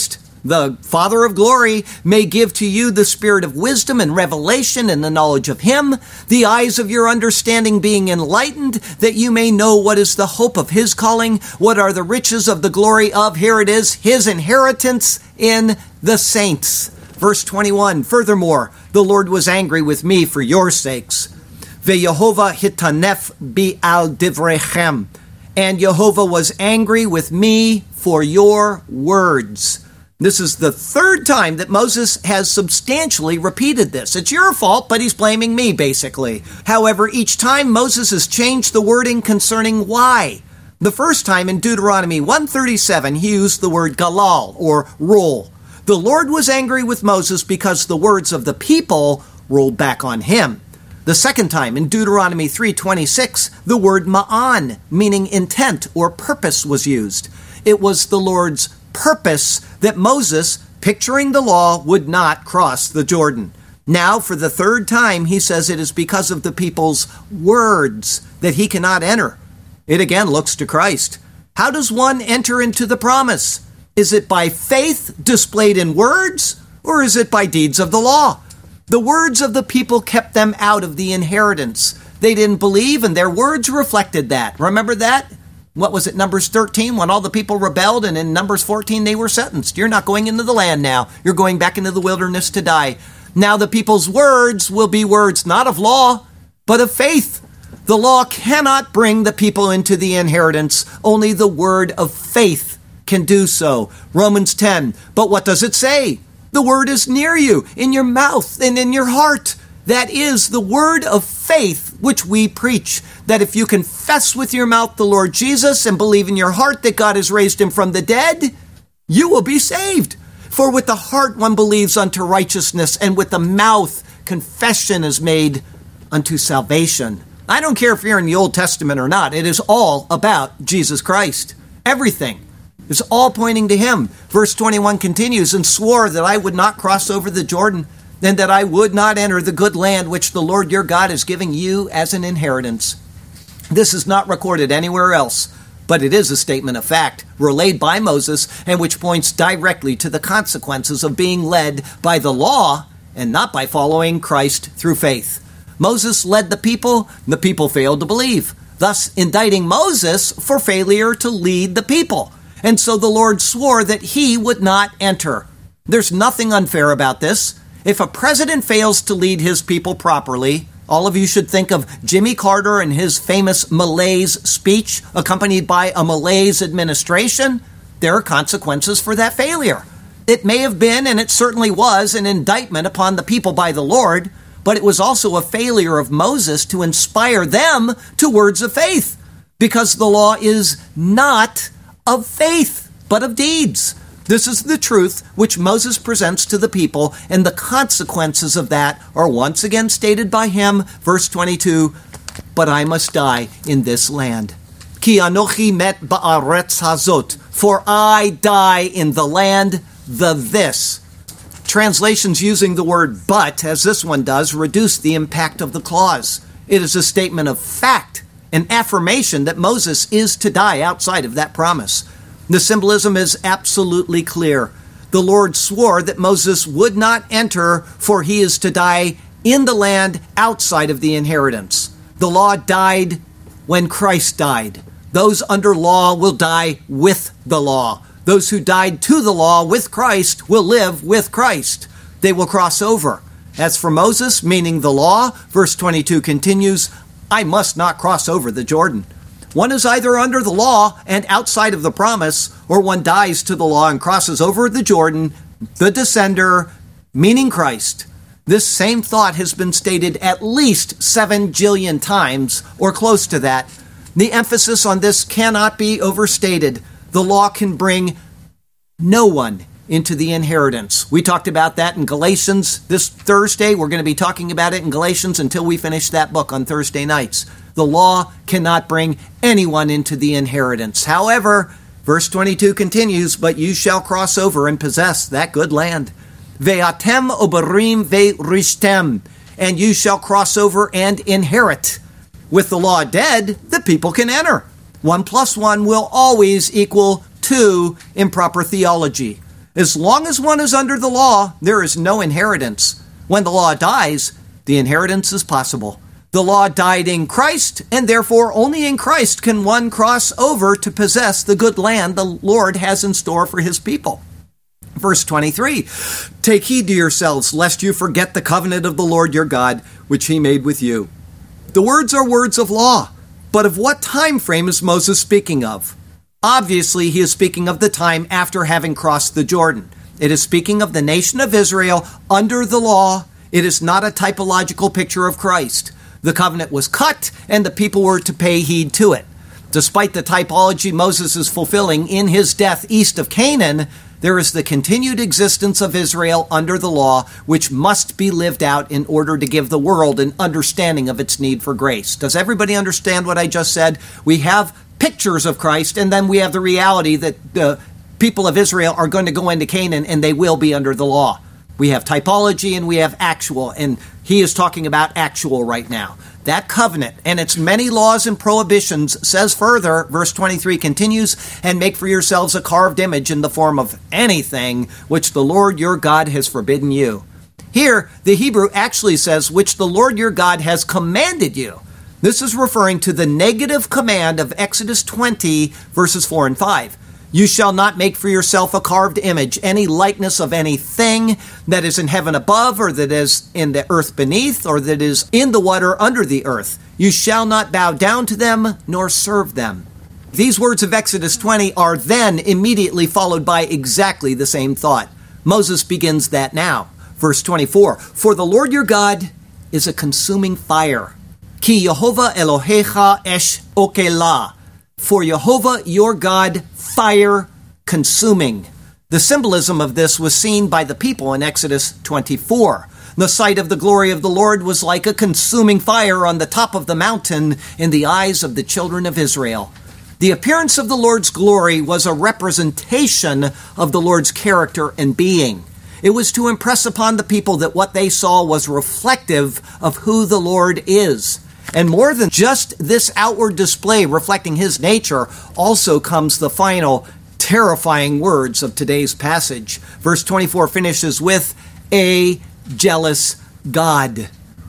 the Father of glory, may give to you the spirit of wisdom and revelation and the knowledge of him, the eyes of your understanding being enlightened, that you may know what is the hope of his calling, what are the riches of the glory of," here it is, "his inheritance in the saints." Verse 21, "Furthermore, the Lord was angry with me for your sakes. Ve'Yehovah hitanef bi al divrechem. And Jehovah was angry with me for your words." This is the third time that Moses has substantially repeated this. It's your fault, but he's blaming me, basically. However, each time Moses has changed the wording concerning why. The first time in Deuteronomy 137, he used the word galal, or roll. The Lord was angry with Moses because the words of the people rolled back on him. The second time in Deuteronomy 3:26, the word ma'an, meaning intent or purpose, was used. It was the Lord's purpose that Moses, picturing the law, would not cross the Jordan. Now, for the third time, he says it is because of the people's words that he cannot enter. It again looks to Christ. How does one enter into the promise? Is it by faith displayed in words, or is it by deeds of the law? The words of the people kept them out of the inheritance. They didn't believe, and their words reflected that. Remember that? What was it, Numbers 13, when all the people rebelled, and in Numbers 14 they were sentenced. You're not going into the land now. You're going back into the wilderness to die. Now the people's words will be words not of law, but of faith. The law cannot bring the people into the inheritance. Only the word of faith can do so. Romans 10, but what does it say? The word is near you, in your mouth and in your heart. That is the word of faith which we preach, that if you confess with your mouth the Lord Jesus and believe in your heart that God has raised him from the dead, you will be saved. For with the heart one believes unto righteousness, and with the mouth confession is made unto salvation. I don't care if you're in the Old Testament or not. It is all about Jesus Christ. Everything is all pointing to him. Verse 21 continues, "And swore that I would not cross over the Jordan, and that I would not enter the good land which the Lord your God is giving you as an inheritance." This is not recorded anywhere else, but it is a statement of fact relayed by Moses, and which points directly to the consequences of being led by the law and not by following Christ through faith. Moses led the people failed to believe, thus indicting Moses for failure to lead the people. And so the Lord swore that he would not enter. There's nothing unfair about this. If a president fails to lead his people properly, all of you should think of Jimmy Carter and his famous malaise speech accompanied by a malaise administration. There are consequences for that failure. It may have been, and it certainly was, an indictment upon the people by the Lord, but it was also a failure of Moses to inspire them to words of faith, because the law is not of faith, but of deeds. This is the truth which Moses presents to the people, and the consequences of that are once again stated by him. Verse 22, "But I must die in this land. Ki anochi met ba'aretz hazot, for I die in the land, this." Translations using the word "but," as this one does, reduce the impact of the clause. It is a statement of fact, an affirmation that Moses is to die outside of that promise. The symbolism is absolutely clear. The Lord swore that Moses would not enter, for he is to die in the land outside of the inheritance. The law died when Christ died. Those under law will die with the law. Those who died to the law with Christ will live with Christ. They will cross over. As for Moses, meaning the law, verse 22 continues, "I must not cross over the Jordan." One is either under the law and outside of the promise, or one dies to the law and crosses over the Jordan, the descender, meaning Christ. This same thought has been stated at least 7 jillion times, or close to that. The emphasis on this cannot be overstated. The law can bring no one into the inheritance. We talked about that in Galatians this Thursday. We're going to be talking about it in Galatians until we finish that book on Thursday nights. The law cannot bring anyone into the inheritance. However, verse 22 continues, "But you shall cross over and possess that good land. Ve'atem oberim ve'rishtem, and you shall cross over and inherit." With the law dead, the people can enter. 1 + 1 will always equal 2 in proper theology. As long as one is under the law, there is no inheritance. When the law dies, the inheritance is possible. The law died in Christ, and therefore only in Christ can one cross over to possess the good land the Lord has in store for his people. Verse 23, take heed to yourselves, lest you forget the covenant of the Lord your God, which he made with you. The words are words of law, but of what time frame is Moses speaking of? Obviously, he is speaking of the time after having crossed the Jordan. It is speaking of the nation of Israel under the law. It is not a typological picture of Christ. The covenant was cut, and the people were to pay heed to it. Despite the typology Moses is fulfilling in his death east of Canaan, there is the continued existence of Israel under the law, which must be lived out in order to give the world an understanding of its need for grace. Does everybody understand what I just said? We have pictures of Christ, and then we have the reality that the people of Israel are going to go into Canaan, and they will be under the law. We have typology, and we have actual, and he is talking about actual right now. That covenant and its many laws and prohibitions says further, verse 23 continues, and make for yourselves a carved image in the form of anything which the Lord your God has forbidden you. Here, the Hebrew actually says, which the Lord your God has commanded you. This is referring to the negative command of Exodus 20, verses 4 and 5. You shall not make for yourself a carved image, any likeness of anything that is in heaven above, or that is in the earth beneath, or that is in the water under the earth. You shall not bow down to them, nor serve them. These words of Exodus 20 are then immediately followed by exactly the same thought. Moses begins that now. Verse 24, for the Lord your God is a consuming fire. Ki Yehovah Elohecha esh okelah. For Jehovah your God, fire consuming. The symbolism of this was seen by the people in Exodus 24. The sight of the glory of the Lord was like a consuming fire on the top of the mountain in the eyes of the children of Israel. The appearance of the Lord's glory was a representation of the Lord's character and being. It was to impress upon the people that what they saw was reflective of who the Lord is. And more than just this outward display reflecting his nature, also comes the final terrifying words of today's passage. Verse 24 finishes with, a jealous God.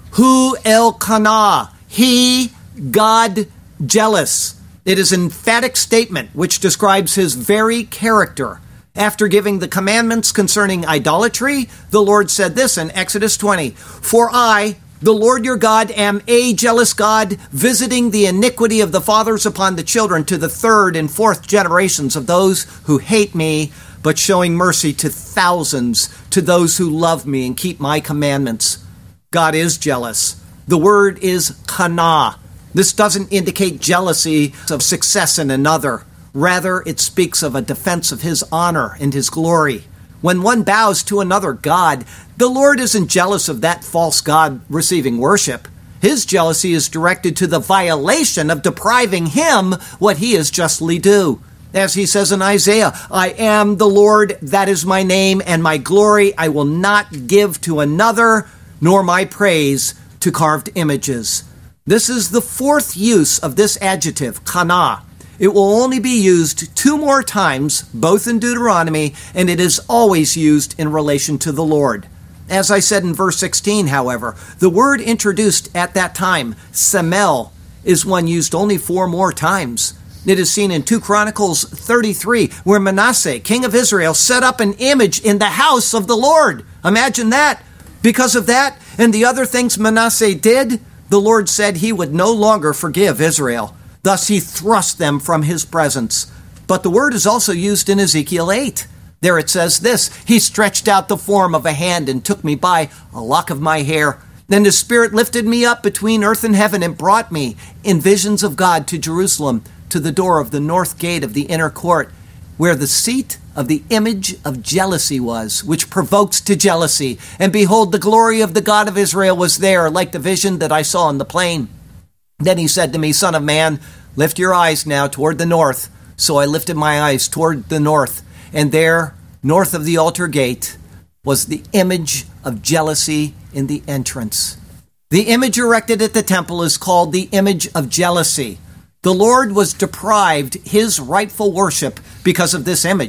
Hu Elkanah, he, God, jealous. It is an emphatic statement which describes his very character. After giving the commandments concerning idolatry, the Lord said this in Exodus 20, for I, the Lord your God, am a jealous God, visiting the iniquity of the fathers upon the children to the third and fourth generations of those who hate me, but showing mercy to thousands, to those who love me and keep my commandments. God is jealous. The word is kana. This doesn't indicate jealousy of success in another. Rather, it speaks of a defense of his honor and his glory. When one bows to another god, the Lord isn't jealous of that false god receiving worship. His jealousy is directed to the violation of depriving him what he is justly due. As he says in Isaiah, I am the Lord, that is my name, and my glory I will not give to another, nor my praise to carved images. This is the fourth use of this adjective, kana. It will only be used 2 more times, both in Deuteronomy, and it is always used in relation to the Lord. As I said in verse 16, however, the word introduced at that time, semel, is one used only 4 more times. It is seen in 2 Chronicles 33, where Manasseh, king of Israel, set up an image in the house of the Lord. Imagine that. Because of that and the other things Manasseh did, the Lord said he would no longer forgive Israel. Thus he thrust them from his presence. But the word is also used in Ezekiel 8. There it says this, he stretched out the form of a hand and took me by a lock of my hair. Then his spirit lifted me up between earth and heaven and brought me in visions of God to Jerusalem, to the door of the north gate of the inner court, where the seat of the image of jealousy was, which provokes to jealousy. And behold, the glory of the God of Israel was there, like the vision that I saw in the plain. Then he said to me, Son of man, lift your eyes now toward the north. So I lifted my eyes toward the north, and there, north of the altar gate, was the image of jealousy in the entrance. The image erected at the temple is called the image of jealousy. The Lord was deprived his rightful worship because of this image.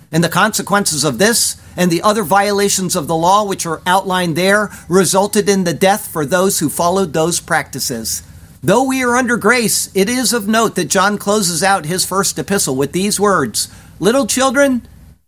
And the consequences of this and the other violations of the law which are outlined there resulted in the death for those who followed those practices. Though we are under grace, it is of note that John closes out his first epistle with these words, "Little children,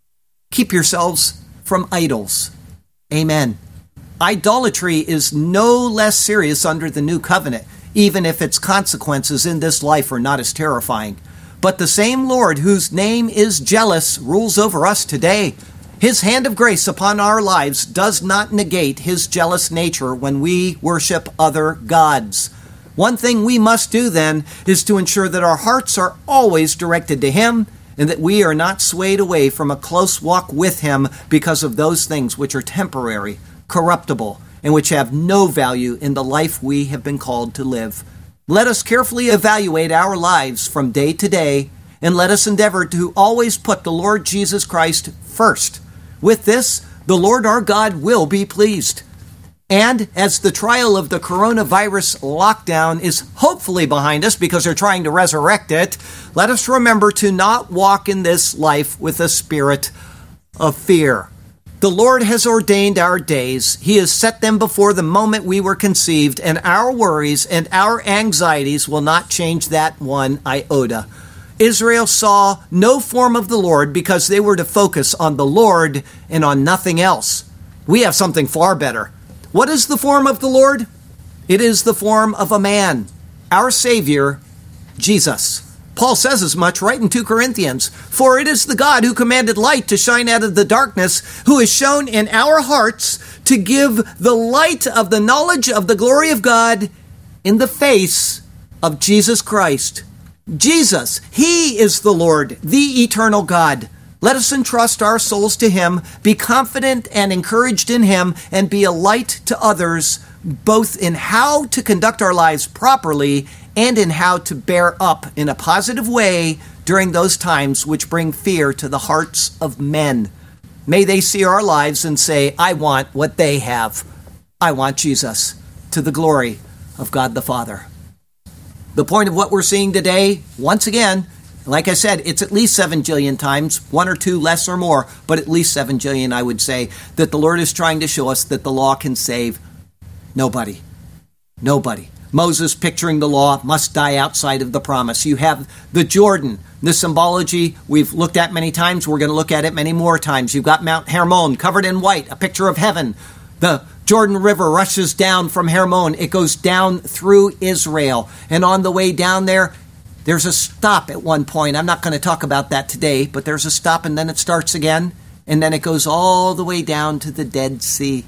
keep yourselves from idols." Amen. Idolatry is no less serious under the new covenant, even if its consequences in this life are not as terrifying. But the same Lord whose name is jealous rules over us today. His hand of grace upon our lives does not negate his jealous nature when we worship other gods. One thing we must do then is to ensure that our hearts are always directed to him and that we are not swayed away from a close walk with him because of those things which are temporary, corruptible, and which have no value in the life we have been called to live. Let us carefully evaluate our lives from day to day, and let us endeavor to always put the Lord Jesus Christ first. With this, the Lord our God will be pleased. And as the trial of the coronavirus lockdown is hopefully behind us because they're trying to resurrect it, let us remember to not walk in this life with a spirit of fear. The Lord has ordained our days. He has set them before the moment we were conceived, and our worries and our anxieties will not change that one iota. Israel saw no form of the Lord because they were to focus on the Lord and on nothing else. We have something far better. What is the form of the Lord? It is the form of a man, our Savior, Jesus. Paul says as much right in 2 Corinthians. For it is the God who commanded light to shine out of the darkness, who has shown in our hearts to give the light of the knowledge of the glory of God in the face of Jesus Christ. Jesus, he is the Lord, the eternal God. Let us entrust our souls to him, be confident and encouraged in him, and be a light to others, both in how to conduct our lives properly and in how to bear up in a positive way during those times which bring fear to the hearts of men. May they see our lives and say, I want what they have. I want Jesus, to the glory of God the Father. The point of what we're seeing today, once again, like I said, it's at least 7 jillion times, one or two less or more, but at least 7 jillion, I would say, that the Lord is trying to show us that the law can save nobody. Nobody. Moses, picturing the law, must die outside of the promise. You have the Jordan. The symbology we've looked at many times. We're going to look at it many more times. You've got Mount Hermon covered in white, a picture of heaven. The Jordan River rushes down from Hermon. It goes down through Israel. And on the way down there, there's a stop at one point. I'm not going to talk about that today, but there's a stop and then it starts again. And then it goes all the way down to the Dead Sea.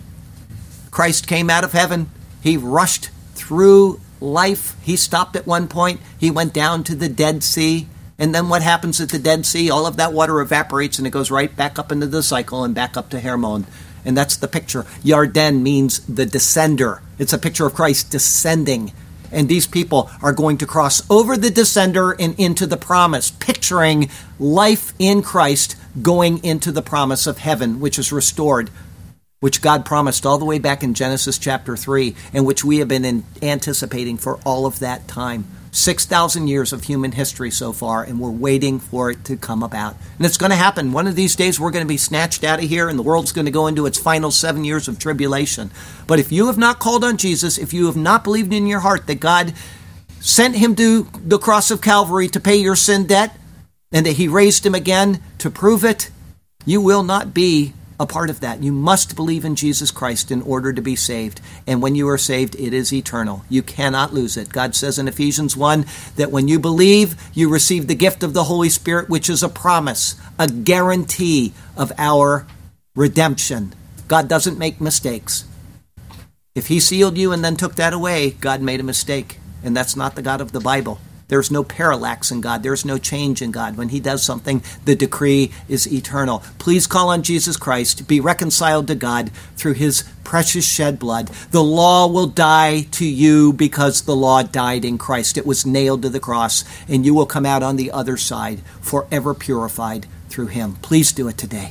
Christ came out of heaven. He rushed through life. He stopped at one point. He went down to the Dead Sea. And then what happens at the Dead Sea? All of that water evaporates and it goes right back up into the cycle and back up to Hermon. And that's the picture. Yarden means the descender. It's a picture of Christ descending. And these people are going to cross over the descender and into the promise, picturing life in Christ going into the promise of heaven, which is restored, which God promised all the way back in Genesis chapter 3, and which we have been anticipating for all of that time. 6,000 years of human history so far, and we're waiting for it to come about. And it's going to happen. One of these days, we're going to be snatched out of here, and the world's going to go into its final 7 years of tribulation. But if you have not called on Jesus, if you have not believed in your heart that God sent him to the cross of Calvary to pay your sin debt, and that he raised him again to prove it, you will not be a part of that. You must believe in Jesus Christ in order to be saved. And when you are saved, it is eternal. You cannot lose it. God says in Ephesians 1 that when you believe, you receive the gift of the Holy Spirit, which is a promise, a guarantee of our redemption. God doesn't make mistakes. If he sealed you and then took that away, God made a mistake. And that's not the God of the Bible. There's no parallax in God. There's no change in God. When he does something, the decree is eternal. Please call on Jesus Christ. Be reconciled to God through his precious shed blood. The law will die to you because the law died in Christ. It was nailed to the cross, and you will come out on the other side forever purified through him. Please do it today.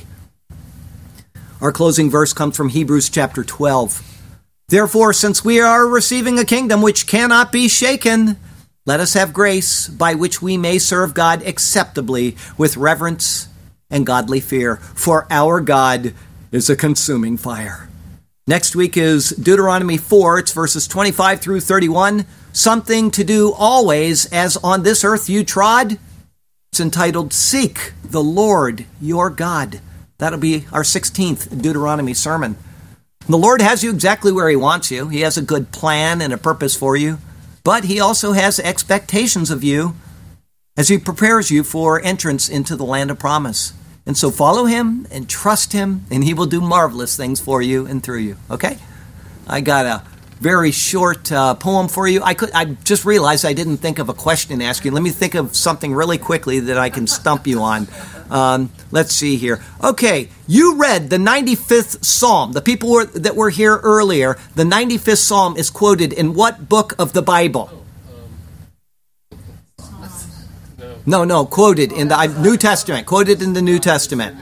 Our closing verse comes from Hebrews chapter 12. Therefore, since we are receiving a kingdom which cannot be shaken, let us have grace by which we may serve God acceptably with reverence and godly fear, for our God is a consuming fire. Next week is Deuteronomy 4. It's verses 25 through 31. Something to do always as on this earth you trod. It's entitled, Seek the Lord your God. That'll be our 16th Deuteronomy sermon. The Lord has you exactly where he wants you. He has a good plan and a purpose for you. But he also has expectations of you as he prepares you for entrance into the land of promise. And so follow him and trust him, and he will do marvelous things for you and through you. Okay? I got a very short poem for you. I just realized I didn't think of a question to ask you. Let me think of something really quickly that I can stump you on. Let's see here. Okay, you read the 95th Psalm. The people that were here earlier, the 95th Psalm is quoted in what book of the Bible? No, quoted in the New Testament. Quoted in the New Testament.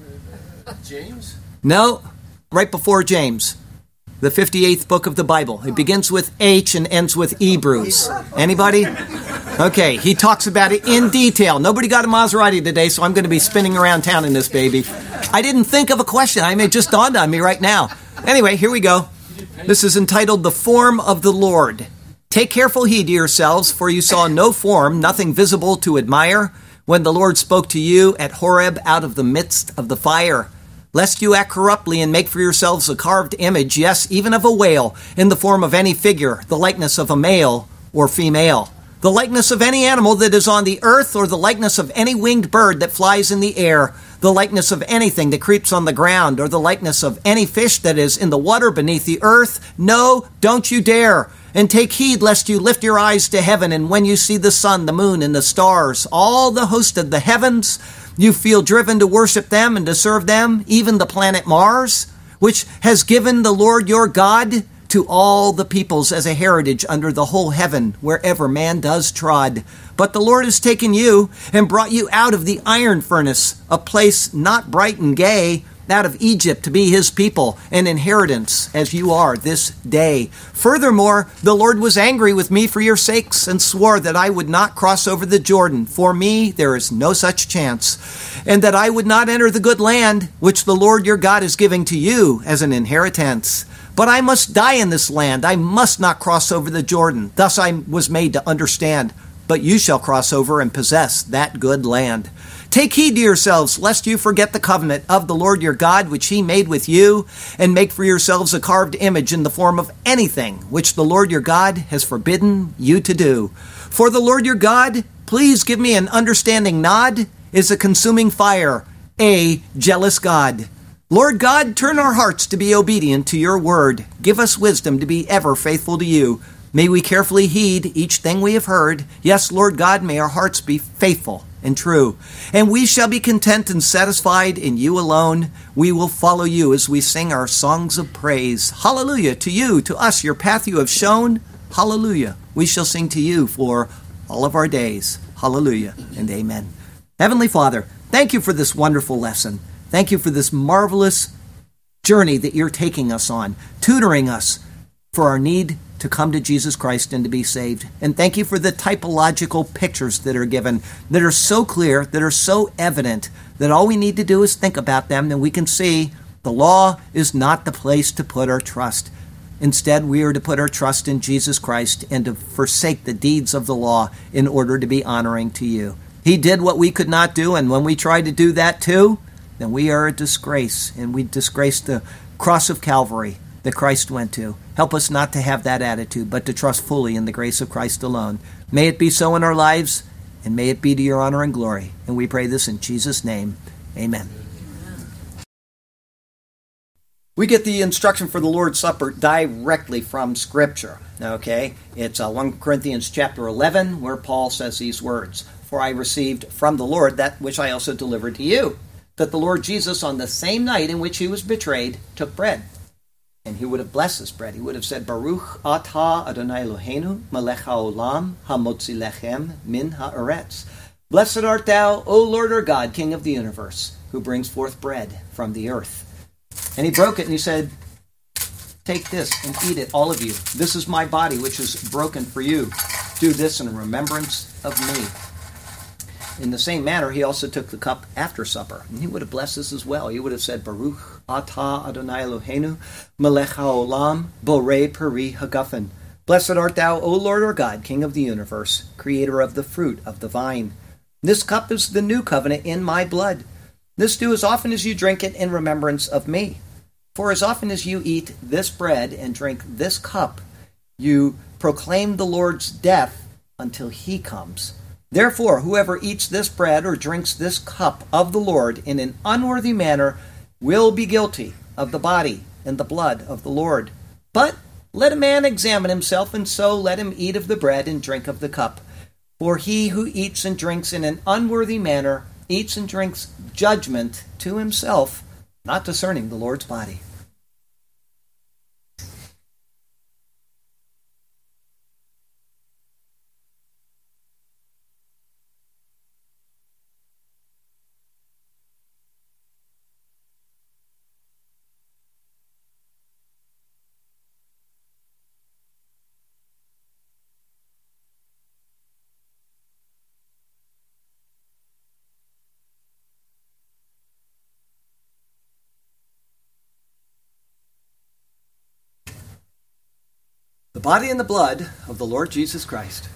James? No, right before James. The 58th book of the Bible. It begins with H and ends with Hebrews. Anybody? Okay, he talks about it in detail. Nobody got a Maserati today, so I'm going to be spinning around town in this baby. I didn't think of a question. It just dawned on me right now. Anyway, here we go. This is entitled The Form of the Lord. Take careful heed to yourselves, for you saw no form, nothing visible to admire, when the Lord spoke to you at Horeb out of the midst of the fire. Lest you act corruptly and make for yourselves a carved image, yes, even of a whale, in the form of any figure, the likeness of a male or female, the likeness of any animal that is on the earth, or the likeness of any winged bird that flies in the air, the likeness of anything that creeps on the ground, or the likeness of any fish that is in the water beneath the earth. No, don't you dare. And take heed lest you lift your eyes to heaven, and when you see the sun, the moon, and the stars, all the host of the heavens, you feel driven to worship them and to serve them, even the planet Mars, which has given the Lord your God to all the peoples as a heritage under the whole heaven, wherever man does trod. But the Lord has taken you and brought you out of the iron furnace, a place not bright and gay, out of Egypt to be his people, an inheritance as you are this day. Furthermore, the Lord was angry with me for your sakes and swore that I would not cross over the Jordan. For me, there is no such chance, and that I would not enter the good land which the Lord your God is giving to you as an inheritance. But I must die in this land. I must not cross over the Jordan. Thus I was made to understand. But you shall cross over and possess that good land. Take heed to yourselves, lest you forget the covenant of the Lord your God, which he made with you, and make for yourselves a carved image in the form of anything which the Lord your God has forbidden you to do. For the Lord your God, please give me an understanding nod, is a consuming fire, a jealous God. Lord God, turn our hearts to be obedient to your word. Give us wisdom to be ever faithful to you. May we carefully heed each thing we have heard. Yes, Lord God, may our hearts be faithful and true. And we shall be content and satisfied in you alone. We will follow you as we sing our songs of praise. Hallelujah to you, to us, your path you have shown. Hallelujah. We shall sing to you for all of our days. Hallelujah and amen. Heavenly Father, thank you for this wonderful lesson. Thank you for this marvelous journey that you're taking us on, tutoring us for our need to come to Jesus Christ and to be saved. And thank you for the typological pictures that are given, that are so clear, that are so evident, that all we need to do is think about them, and we can see the law is not the place to put our trust. Instead, we are to put our trust in Jesus Christ and to forsake the deeds of the law in order to be honoring to you. He did what we could not do, and when we try to do that too, then we are a disgrace, and we disgrace the cross of Calvary that Christ went to. Help us not to have that attitude, but to trust fully in the grace of Christ alone. May it be so in our lives, and may it be to your honor and glory. And we pray this in Jesus' name. Amen. We get the instruction for the Lord's Supper directly from Scripture. Okay? It's 1 Corinthians chapter 11, where Paul says these words, "For I received from the Lord that which I also delivered to you, that the Lord Jesus, on the same night in which he was betrayed, took bread. And he would have blessed this bread. He would have said, Baruch atah Adonai Eloheinu, melech haolam, hamotzi lechem min haaretz. Blessed art thou, O Lord our God, King of the universe, who brings forth bread from the earth. And he broke it and he said, take this and eat it, all of you. This is my body, which is broken for you. Do this in remembrance of me. In the same manner, he also took the cup after supper. And he would have blessed us as well. He would have said, Baruch atah Adonai Eloheinu, melech haolam, borei peri hagafen. Blessed art thou, O Lord our God, King of the universe, creator of the fruit of the vine. This cup is the new covenant in my blood. This do as often as you drink it in remembrance of me. For as often as you eat this bread and drink this cup, you proclaim the Lord's death until he comes. Therefore, whoever eats this bread or drinks this cup of the Lord in an unworthy manner will be guilty of the body and the blood of the Lord. But let a man examine himself, and so let him eat of the bread and drink of the cup. For he who eats and drinks in an unworthy manner eats and drinks judgment to himself, not discerning the Lord's body. The body and the blood of the Lord Jesus Christ.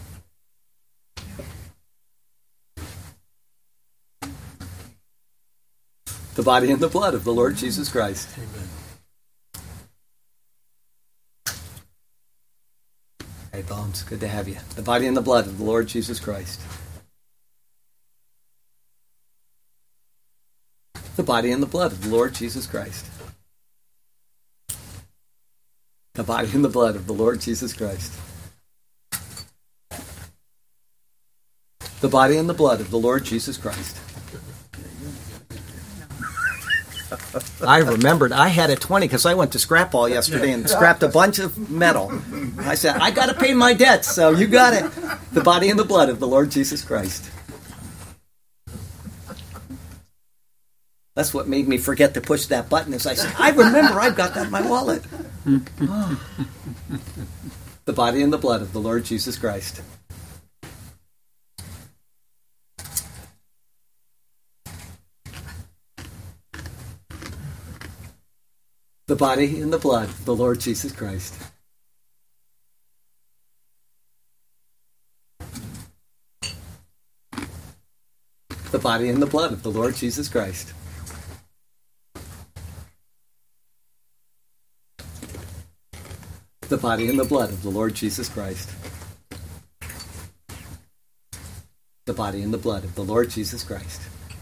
The body and the blood of the Lord Jesus Christ. Amen. Hey, Bones, good to have you. The body and the blood of the Lord Jesus Christ. The body and the blood of the Lord Jesus Christ. The body and the blood of the Lord Jesus Christ. The body and the blood of the Lord Jesus Christ. I remembered I had a 20 because I went to scrap ball yesterday and scrapped a bunch of metal. I said, I got to pay my debts, so you got it. The body and the blood of the Lord Jesus Christ. That's what made me forget to push that button. As I said, I remember I've got that in my wallet. Oh. The body and the blood of the Lord Jesus Christ. The body and the blood of the Lord Jesus Christ. The body and the blood of the Lord Jesus Christ. The body and the blood of the Lord Jesus Christ. The body and the blood of the Lord Jesus Christ.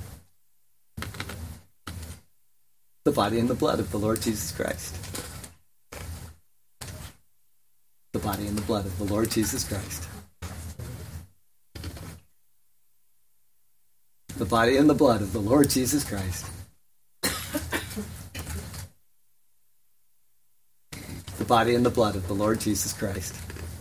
The body and the blood of the Lord Jesus Christ. The body and the blood of the Lord Jesus Christ. The body and the blood of the Lord Jesus Christ. The body and the blood of the Lord Jesus Christ.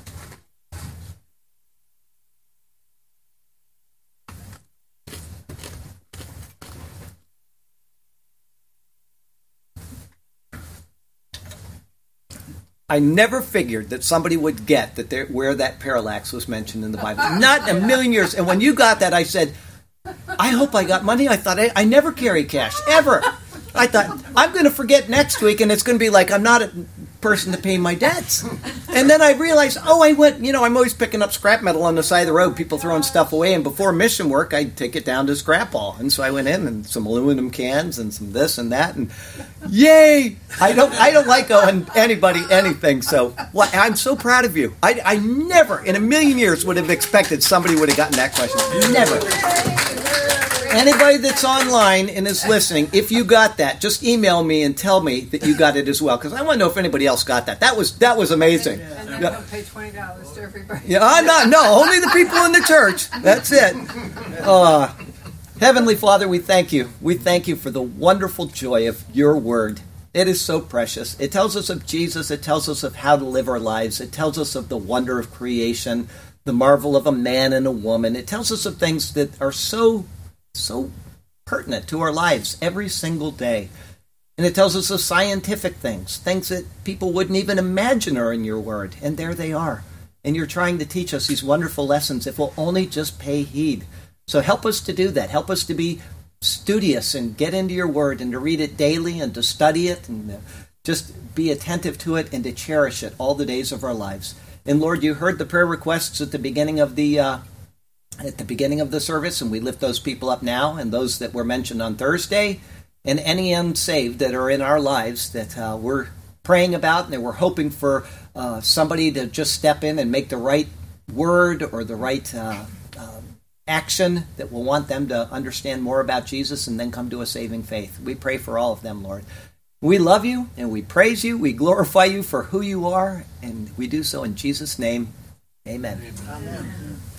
I never figured that somebody would get that where that parallax was mentioned in the Bible. Not in a million years. And when you got that, I said, I hope I got money. I thought I never carry cash, ever. I thought, I'm going to forget next week, and it's going to be like I'm not a person to pay my debts. And then I realized, I'm always picking up scrap metal on the side of the road, people throwing stuff away, and before mission work, I'd take it down to scrap ball. And so I went in, and some aluminum cans, and some this and that, and yay! I don't like owing anybody anything, so I'm so proud of you. I never, in a million years, would have expected somebody would have gotten that question. Never. Anybody that's online and is listening, if you got that, just email me and tell me that you got it as well, because I want to know if anybody else got that. That was amazing. And then don't pay $20 to everybody. Yeah, no, only the people in the church. That's it. Heavenly Father, we thank you. We thank you for the wonderful joy of your word. It is so precious. It tells us of Jesus. It tells us of how to live our lives. It tells us of the wonder of creation, the marvel of a man and a woman. It tells us of things that are so pertinent to our lives every single day. And it tells us of scientific things that people wouldn't even imagine are in your word. And there they are. And you're trying to teach us these wonderful lessons if we'll only just pay heed. So help us to do that. Help us to be studious and get into your word and to read it daily and to study it and just be attentive to it and to cherish it all the days of our lives. And Lord, you heard the prayer requests at the beginning of the service, and we lift those people up now and those that were mentioned on Thursday and any unsaved that are in our lives that we're praying about and that we're hoping for somebody to just step in and make the right word or the right action that will want them to understand more about Jesus and then come to a saving faith. We pray for all of them, Lord. We love you and we praise you. We glorify you for who you are, and we do so in Jesus' name. Amen. Amen.